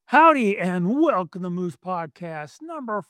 Howdy and welcome to Moose Podcast number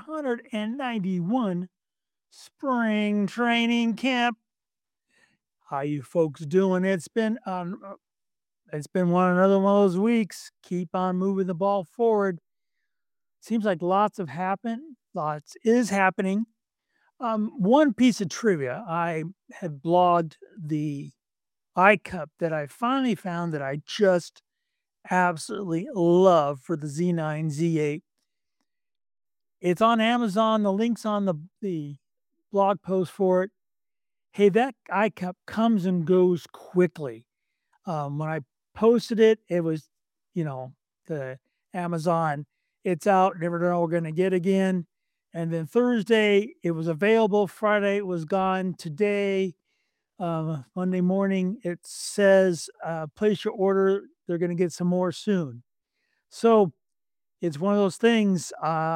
491, Spring Training Camp. How you folks doing? It's been another one of those weeks. Keep on moving the ball forward. Seems like lots is happening. One piece of trivia. I had blogged the iCup that I finally found that I just absolutely love for the Z9 Z8. It's on Amazon. The link's on the blog post for it. Hey, that iCup comes and goes quickly. When I posted it, it was, the Amazon. It's out. Never know we're going to get again. And then Thursday, it was available. Friday, it was gone. Today, Monday morning, it says place your order. They're going to get some more soon. So it's one of those things.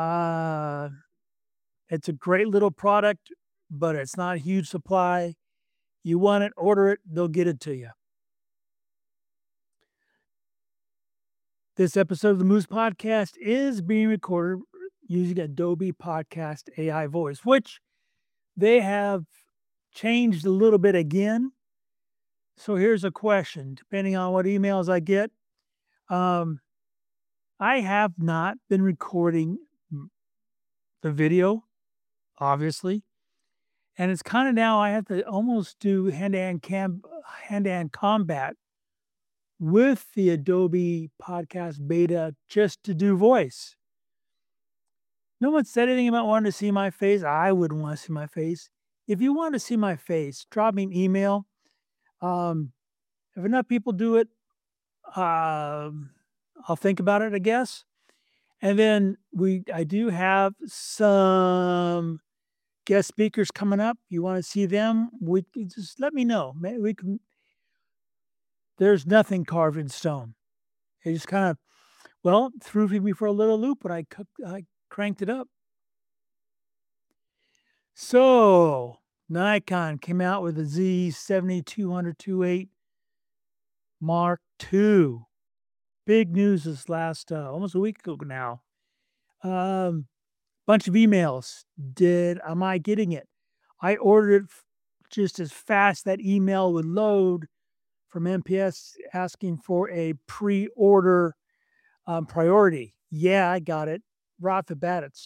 It's a great little product, but it's not a huge supply. You want it, order it, they'll get it to you. This episode of the Moose Podcast is being recorded using Adobe Podcast AI Voice, which they have changed a little bit again. So here's a question, depending on what emails I get. I have not been recording the video, obviously. And it's kind of now I have to almost do hand-to-hand combat with the Adobe Podcast Beta just to do voice. No one said anything about wanting to see my face. I wouldn't want to see my face. If you want to see my face, drop me an email. If enough people do it, I'll think about it, I guess. And then I do have some guest speakers coming up. You want to see them? Just let me know. Maybe we can. There's nothing carved in stone. It just kind of threw me for a little loop when I cranked it up. So Nikon came out with the Z7200-28 Mark II. Big news this last almost a week ago now. Bunch of emails. Am I getting it? I ordered it just as fast that email would load from MPS asking for a pre-order priority. Yeah, I got it. Right off the bat, it's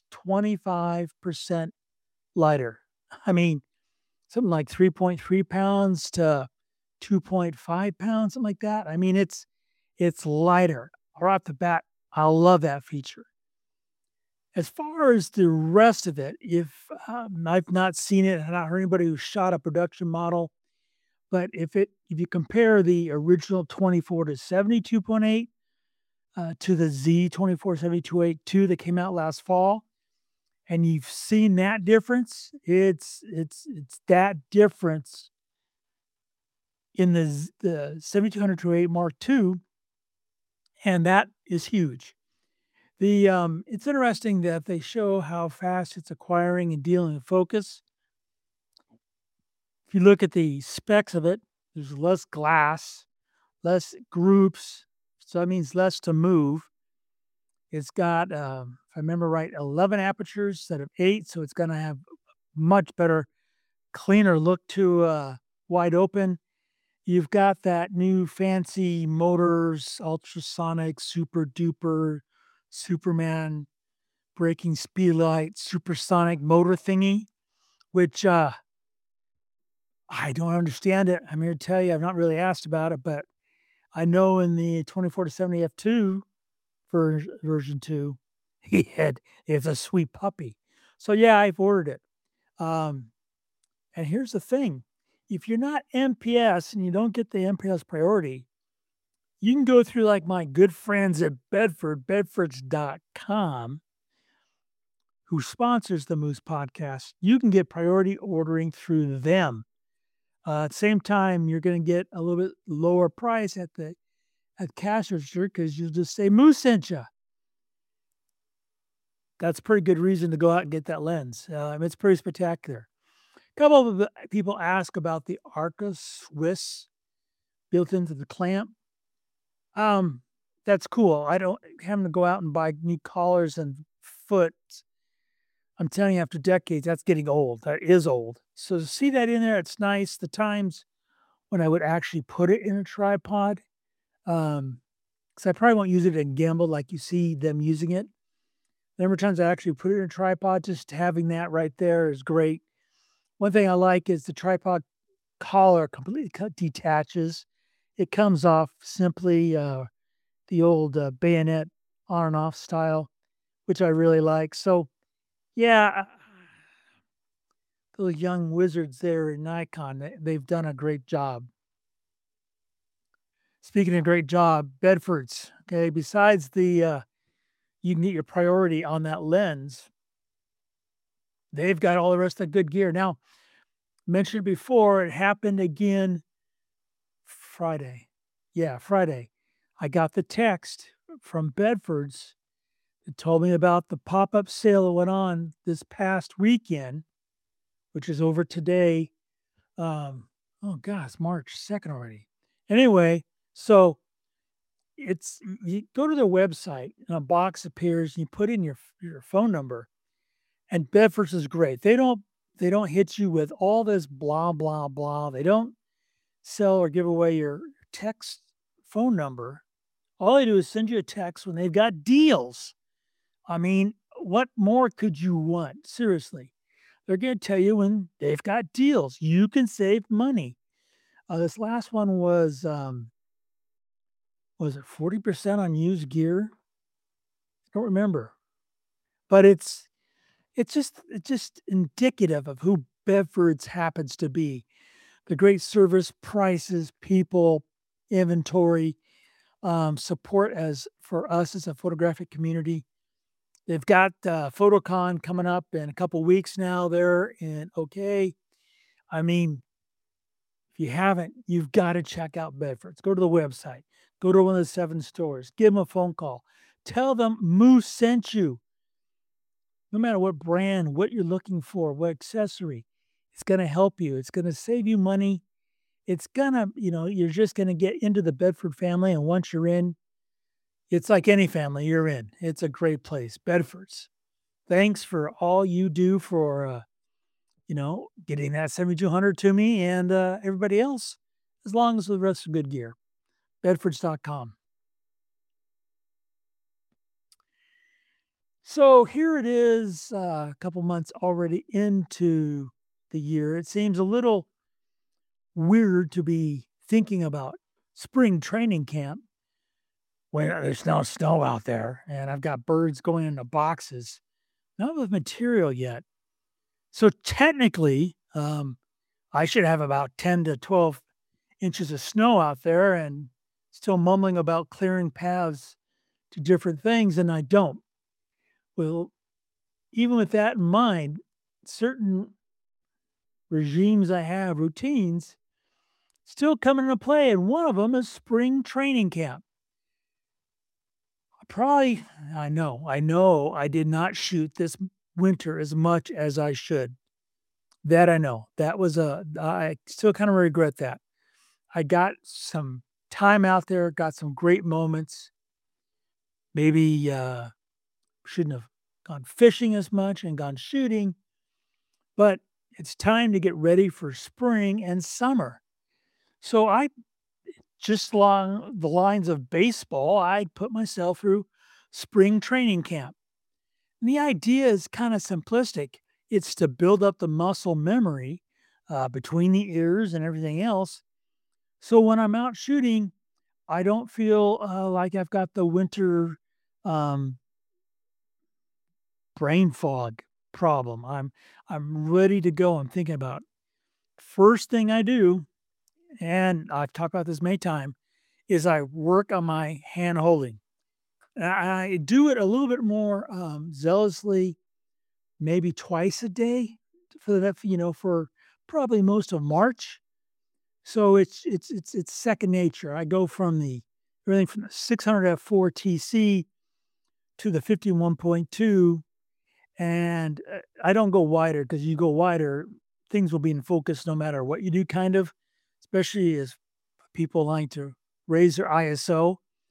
25% lighter. I mean, something like 3.3 pounds to 2.5 pounds, something like that. I mean, it's lighter. Right off the bat, I love that feature. As far as the rest of it, if I've not seen it, and not heard anybody who shot a production model, but if you compare the original 24 to 72.8 to the Z24-72.8 that came out last fall, and you've seen that difference, it's that difference in the 7200-8 Mark II, and that is huge. It's interesting that they show how fast it's acquiring and dealing with focus. If you look at the specs of it, there's less glass, less groups, so that means less to move. It's got, if I remember right, 11 apertures instead of 8, so it's going to have much better, cleaner look to wide open. You've got that new fancy motors, ultrasonic, super duper, Superman breaking speed light, supersonic motor thingy, which I don't understand it. I'm here to tell you, I've not really asked about it, but I know in the 24 to 70 F2 version 2, it's a sweet puppy. So yeah, I've ordered it. And here's the thing. If you're not MPS and you don't get the MPS priority, you can go through like my good friends at bedfords.com, who sponsors the Moose Podcast. You can get priority ordering through them. At the same time, you're going to get a little bit lower price at cash register because you'll just say Moose sent you. That's a pretty good reason to go out and get that lens. It's pretty spectacular. A couple of people ask about the Arca Swiss built into the clamp. that's cool. I don't having to go out and buy new collars and foot. I'm telling you, after decades, that's getting old. That is old. So to see that in there, it's nice. The times when I would actually put it in a tripod, um, because I probably won't use it in gimbal like you see them using it. The number of times I actually put it in a tripod, just having that right there is great. One thing I like is the tripod collar completely detaches. It comes off simply the old bayonet on and off style, which I really like. So, yeah, those young wizards there in Nikon, they've done a great job. Speaking of great job, Bedfords, okay, besides you can get your priority on that lens, they've got all the rest of the good gear. Now, mentioned before, it happened again Friday. Yeah, Friday. I got the text from Bedfords that told me about the pop-up sale that went on this past weekend, which is over today. Oh god, it's March 2nd already. Anyway, so you go to their website and a box appears and you put in your phone number, and Bedford's is great. They don't hit you with all this blah blah blah. They don't sell or give away your text phone number. All they do is send you a text when they've got deals. I mean, what more could you want? Seriously. They're going to tell you when they've got deals. You can save money. This last one was it 40% on used gear? I don't remember. But it's just indicative of who Bedfords happens to be. The great service, prices, people, inventory, support as for us as a photographic community. They've got PhotoCon coming up in a couple weeks now. They're in okay. I mean, if you haven't, you've got to check out Bedfords. Go to the website. Go to one of the 7 stores. Give them a phone call. Tell them Moose sent you. No matter what brand, what you're looking for, what accessory, it's going to help you. It's going to save you money. It's gonna, you're just going to get into the Bedford family. And once you're in, it's like any family you're in. It's a great place. Bedfords. Thanks for all you do for, getting that 7200 to me and everybody else, as long as the rest of good gear. Bedfords.com. So here it is, a couple months already into the year. It seems a little weird to be thinking about spring training camp when there's no snow out there and I've got birds going into boxes, not with material yet. So technically, I should have about 10 to 12 inches of snow out there and still mumbling about clearing paths to different things, and I don't. Well, even with that in mind, certain regimes I have, routines, still come into play, and one of them is spring training camp. Probably, I know I did not shoot this winter as much as I should. That I know. I still kind of regret that. I got some time out there, got some great moments. Maybe shouldn't have gone fishing as much and gone shooting, but it's time to get ready for spring and summer. So I just along the lines of baseball, I put myself through spring training camp. And the idea is kind of simplistic. It's to build up the muscle memory between the ears and everything else. So when I'm out shooting, I don't feel like I've got the winter um, brain fog problem. I'm ready to go. I'm thinking about first thing I do, and I've talked about this many times, is I work on my hand holding. I do it a little bit more zealously, maybe twice a day for probably most of March. So it's second nature. I go from everything from the 600 f4 TC to the 51.2, and I don't go wider because you go wider, things will be in focus no matter what you do, kind of, especially as people like to raise their ISO.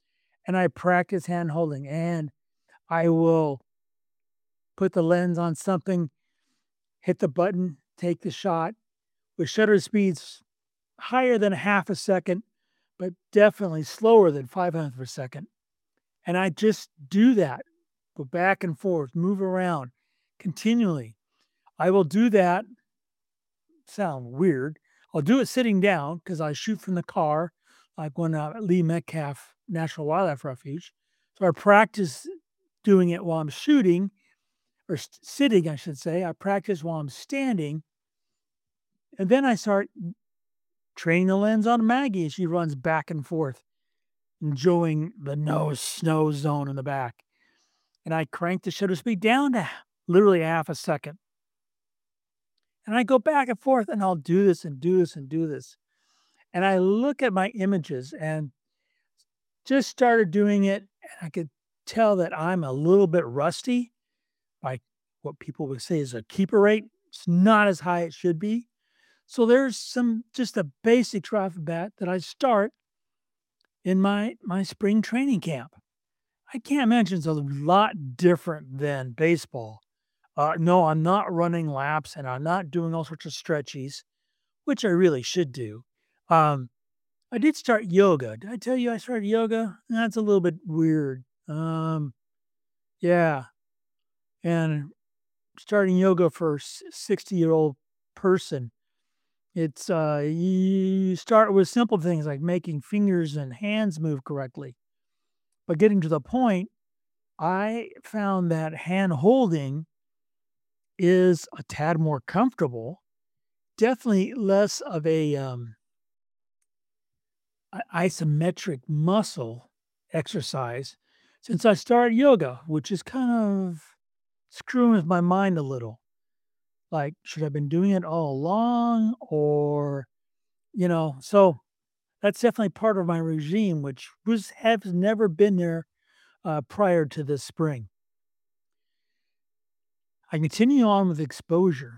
and I practice hand holding, and I will put the lens on something, hit the button, take the shot with shutter speeds higher than half a second, but definitely slower than 500th of a second. And I just do that, go back and forth, move around continually. I will do that, sound weird. I'll do it sitting down because I shoot from the car, like when at Lee Metcalf National Wildlife Refuge. So I practice doing it while I'm shooting, or sitting, I should say. I practice while I'm standing. And then I start training the lens on Maggie as she runs back and forth, enjoying the no snow zone in the back. And I crank the shutter speed down to literally half a second. And I go back and forth, and I'll do this and do this and do this. And I look at my images and just started doing it. And I could tell that I'm a little bit rusty, like what people would say is a keeper rate. It's not as high as it should be. So there's just a basic right off the bat that I start in my spring training camp. I can't imagine it's a lot different than baseball. No, I'm not running laps and I'm not doing all sorts of stretchies, which I really should do. Um, I did start yoga. Did I tell you I started yoga? That's a little bit weird. Yeah. And starting yoga for a 60-year-old person, it's you start with simple things like making fingers and hands move correctly. But getting to the point, I found that hand holding is a tad more comfortable, definitely less of a isometric muscle exercise since I started yoga, which is kind of screwing with my mind a little. Like, should I have been doing it all along? Or, so that's definitely part of my regime, which has never been there prior to this spring. I continue on with exposure.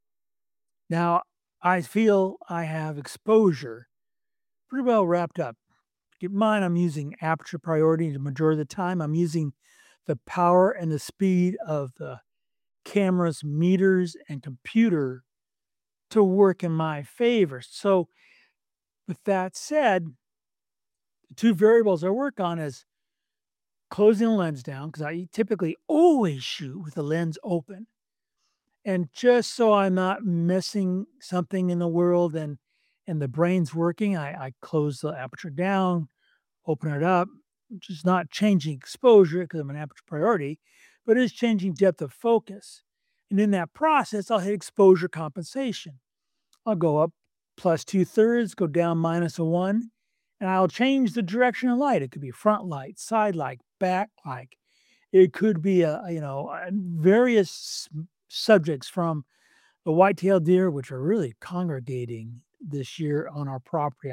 Now, I feel I have exposure pretty well wrapped up. Keep in mind, I'm using aperture priority the majority of the time. I'm using the power and the speed of the camera's meters and computer to work in my favor. So, with that said, the two variables I work on is closing the lens down because I typically always shoot with the lens open. And just so I'm not missing something in the world and the brain's working, I close the aperture down, open it up, which is not changing exposure because I'm an aperture priority, but it is changing depth of focus. And in that process, I'll hit exposure compensation. I'll go up plus 2/3, go down minus a 1, and I'll change the direction of light. It could be front light, side light, back light. It could be various subjects from the white-tailed deer, which are really congregating this year on our property.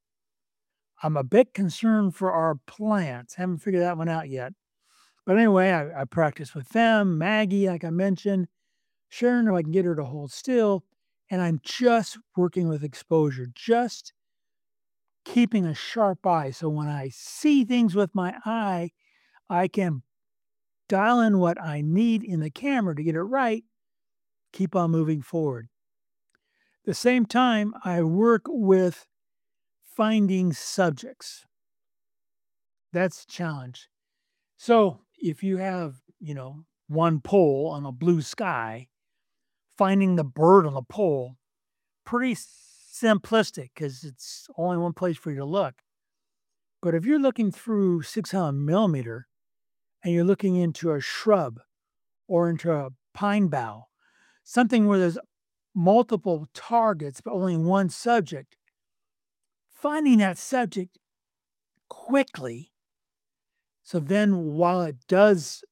I'm a bit concerned for our plants. Haven't figured that one out yet. But anyway, I practice with them, Maggie, like I mentioned, Sharon, if I can get her to hold still. And I'm just working with exposure, just keeping a sharp eye. So when I see things with my eye, I can dial in what I need in the camera to get it right, keep on moving forward. At the same time, I work with finding subjects. That's a challenge. So if you have, one pole on a blue sky, finding the bird on the pole, pretty simplistic because it's only one place for you to look. But if you're looking through 600 millimeter and you're looking into a shrub or into a pine bough, something where there's multiple targets but only one subject, finding that subject quickly. So then while it does,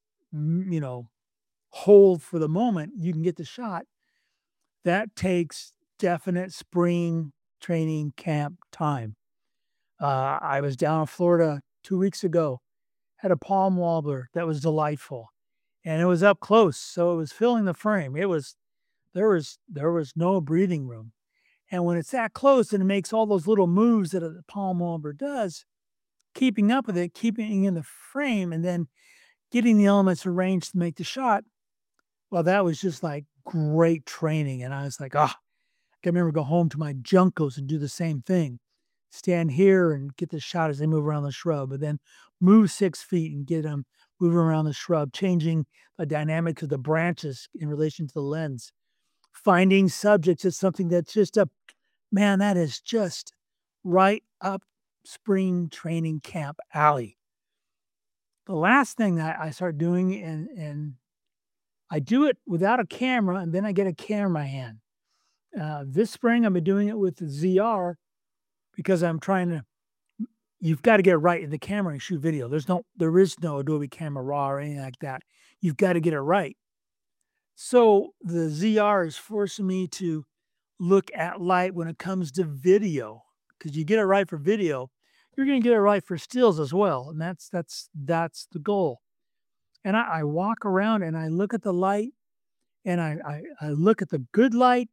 hold for the moment, you can get the shot. That takes definite spring training camp time. I was down in Florida 2 weeks ago, had a palm warbler that was delightful, and it was up close, so it was filling the frame. There was no breathing room, and when it's that close and it makes all those little moves that a palm warbler does, keeping up with it, keeping in the frame, and then getting the elements arranged to make the shot, well, that was just like great training. And I was like, I can remember go home to my Junkos and do the same thing. Stand here and get the shot as they move around the shrub, and then move 6 feet and get them moving around the shrub, changing the dynamics of the branches in relation to the lens. Finding subjects is something that's just a man, that is just right up spring training camp alley. The last thing that I start doing, and I do it without a camera, and then I get a camera in my hand. This spring, I've been doing it with the ZR because I'm trying to. You've got to get it right in the camera and shoot video. There is no Adobe Camera Raw or anything like that. You've got to get it right. So the ZR is forcing me to look at light when it comes to video, because you get it right for video, you're going to get it right for stills as well, and that's the goal. And I walk around and I look at the light, and I look at the good light,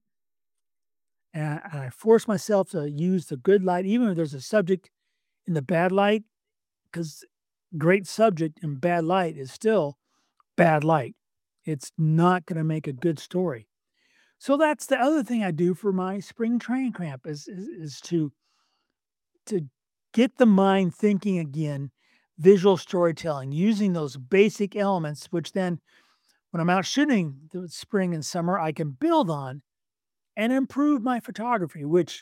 and I force myself to use the good light, even if there's a subject in the bad light, because great subject in bad light is still bad light. It's not going to make a good story. So that's the other thing I do for my spring training camp is to get the mind thinking again, visual storytelling, using those basic elements, which then when I'm out shooting the spring and summer, I can build on and improve my photography, which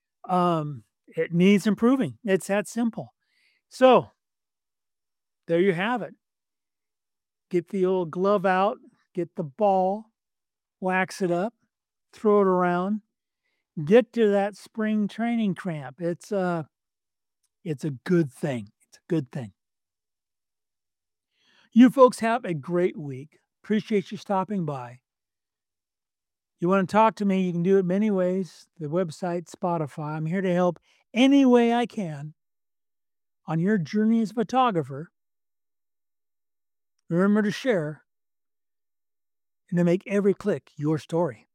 it needs improving. It's that simple. So there you have it. Get the old glove out, get the ball, wax it up, throw it around, get to that spring training camp. It's a good thing. It's a good thing. You folks have a great week. Appreciate you stopping by. You want to talk to me, you can do it many ways. The website, Spotify. I'm here to help any way I can on your journey as a photographer. Remember to share and to make every click your story.